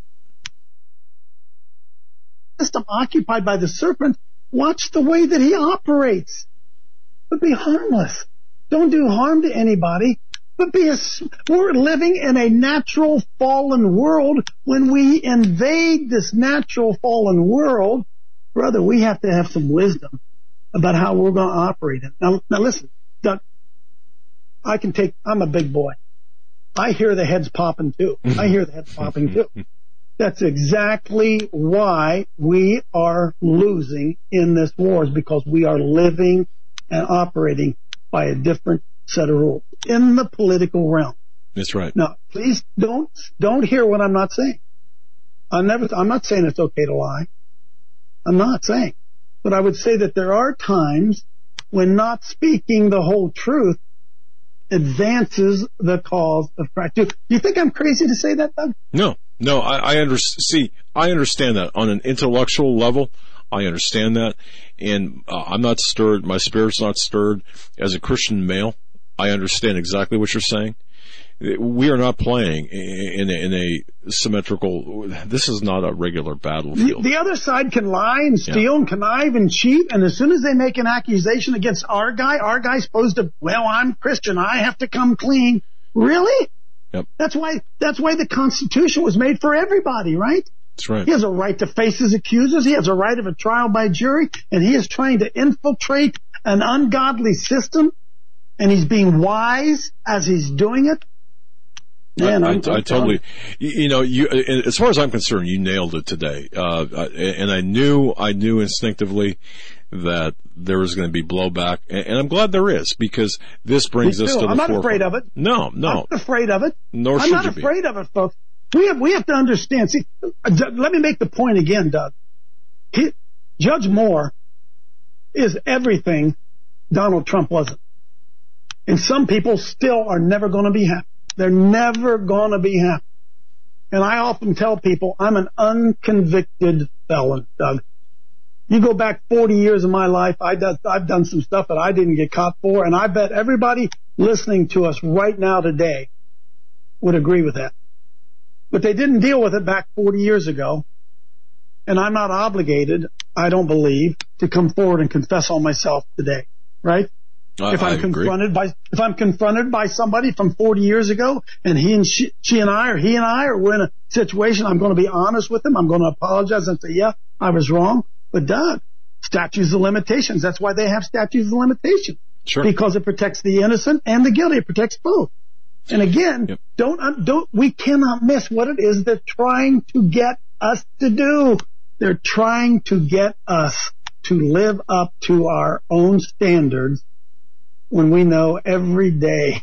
I'm occupied by the serpent. Watch the way that he operates. But be harmless. Don't do harm to anybody. But be a, we're living in a natural fallen world. When we invade this natural fallen world, brother, we have to have some wisdom about how we're going to operate it. Now, now listen, Doug, I can take, I'm a big boy. I hear the heads popping too. I hear the heads popping too. That's exactly why we are losing in this war, is because we are living and operating by a different set of rules in the political realm. That's right. Now, please don't, don't hear what I'm not saying. I never, I'm not saying it's okay to lie. I'm not saying. But I would say that there are times when not speaking the whole truth advances the cause of Christ. Do you think I'm crazy to say that, Doug? No, no, I, I understand. See, I understand that on an intellectual level. I understand that, and uh, I'm not stirred. My spirit's not stirred. As a Christian male, I understand exactly what you're saying. We are not playing in a, in a symmetrical. This is not a regular battlefield. The, the other side can lie and steal yeah. and connive and cheat, and as soon as they make an accusation against our guy, our guy's supposed to, well, I'm Christian, I have to come clean. Really? Yep. That's why. That's why the Constitution was made for everybody, right? That's right. He has a right to face his accusers. He has a right of a trial by jury, and he is trying to infiltrate an ungodly system, and he's being wise as he's doing it. Man, I, I'm, I, I'm I totally, you know, you, as far as I'm concerned, you nailed it today. Uh, and I knew, I knew instinctively that there was going to be blowback, and I'm glad there is, because this brings us to the I'm not forefront. afraid of it. No, no. I'm not afraid of it. Nor I'm should not you be. afraid of it, folks. We have, we have to understand. See, let me make the point again, Doug. He, Judge Moore is everything Donald Trump wasn't. And some people still are never going to be happy. They're never going to be happy. And I often tell people I'm an unconvicted felon, Doug. You go back forty years of my life, I does, I've done some stuff that I didn't get caught for, and I bet everybody listening to us right now today would agree with that. But they didn't deal with it back forty years ago, and I'm not obligated, I don't believe, to come forward and confess on myself today, right? Uh, if I'm I confronted agree. by, if I'm confronted by somebody from forty years ago, and he and she, she and I, or he and I, are we're in a situation, I'm going to be honest with him. I'm going to apologize and say, yeah, I was wrong. But Doug, statutes of limitations. That's why they have statutes of limitations. Sure. Because it protects the innocent and the guilty. It protects both. And again, yep. don't, don't, we cannot miss what it is they're trying to get us to do. They're trying to get us to live up to our own standards, when we know every day,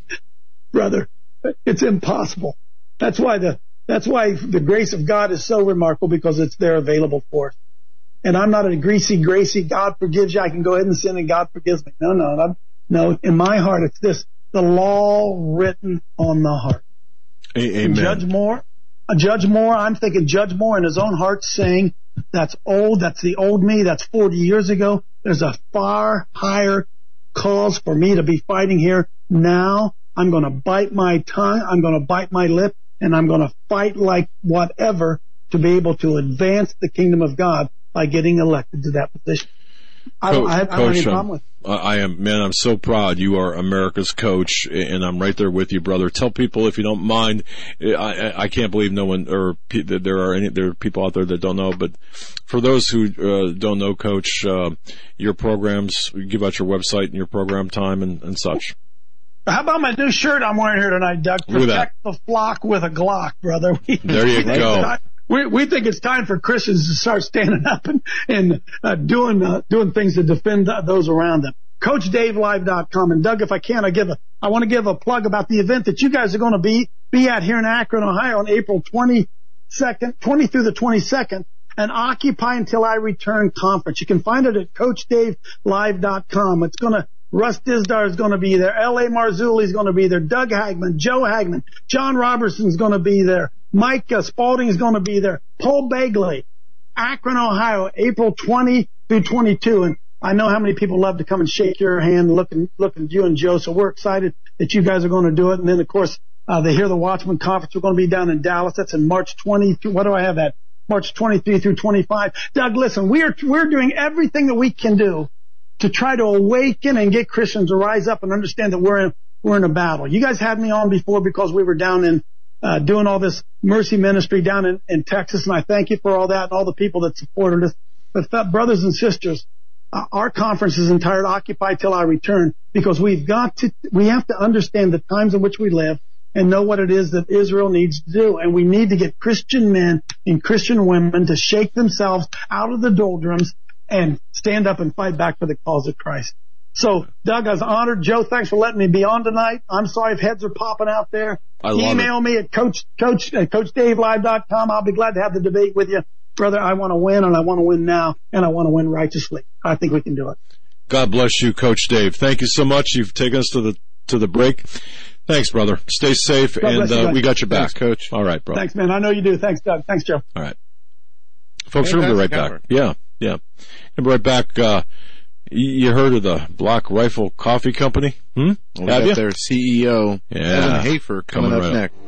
brother, it's impossible. That's why the, that's why the grace of God is so remarkable, because it's there available for us. And I'm not a greasy, gracie, God forgives you, I can go ahead and sin and God forgives me. No, no, no, no. In my heart, it's this, the law written on the heart. Amen. Judge Moore, uh, Judge Moore, I'm thinking Judge Moore in his own heart saying, that's old, that's the old me, that's forty years ago. There's a far higher cause for me to be fighting here now. I'm going to bite my tongue. I'm going to bite my lip, and I'm going to fight like whatever to be able to advance the kingdom of God by getting elected to that position. I don't, Coach, I, I don't have any Coach, problem um, with it. I am, man, I'm so proud. You are America's coach, and I'm right there with you, brother. Tell people, if you don't mind, I, I can't believe no one, or there are any, there are people out there that don't know, but for those who uh, don't know, Coach, uh, your programs, give out your website and your program time and, and such. How about my new shirt I'm wearing here tonight, Doug? Look at Protect the flock with a Glock, brother. There you go. We, we think it's time for Christians to start standing up and, and uh, doing uh, doing things to defend uh, those around them. coach dave live dot com. And Doug, if I can, I give a, I want to give a plug about the event that you guys are going to be, be at here in Akron, Ohio on April twenty-second, twentieth through the twenty-second, an Occupy Until I Return conference. You can find it at coach dave live dot com. It's going to, Russ Dizdar is going to be there. L A Marzulli is going to be there. Doug Hagman, Joe Hagman, John Robertson is going to be there. Mike uh, Spalding is going to be there. Paul Begley, Akron, Ohio, April twentieth through twenty-second. And I know how many people love to come and shake your hand, looking, looking at you and Joe. So we're excited that you guys are going to do it. And then, of course, uh, the Hear the Watchman conference. We're going to be down in Dallas. That's in March twentieth. What do I have that? March twenty-three through twenty-five. Doug, listen, we are, we're doing everything that we can do to try to awaken and get Christians to rise up and understand that we're in, we're in a battle. You guys had me on before because we were down in, uh, doing all this mercy ministry down in, in Texas. And I thank you for all that and all the people that supported us. But brothers and sisters, uh, our conference is entitled Occupy Till I Return, because we've got to, we have to understand the times in which we live and know what it is that Israel needs to do. And we need to get Christian men and Christian women to shake themselves out of the doldrums and stand up and fight back for the cause of Christ. So, Doug, I was honored. Joe, thanks for letting me be on tonight. I'm sorry if heads are popping out there. I love Email it. me at coach, coach, uh, coach dave live dot com. I'll be glad to have the debate with you. Brother, I want to win, and I want to win now, and I want to win righteously. I think we can do it. God bless you, Coach Dave. Thank you so much. You've taken us to the to the break. Thanks, brother. Stay safe, God and bless you, uh, we got your back. Thanks, Coach. All right, brother. Thanks, man. I know you do. Thanks, Doug. Thanks, Joe. All right. Folks, we'll be right back. Yeah, yeah. And right back. Uh, you heard of the Black Rifle Coffee Company? Hmm? We Have got you? their C E O, Yeah. Evan Hafer, coming, Coming up right up. next.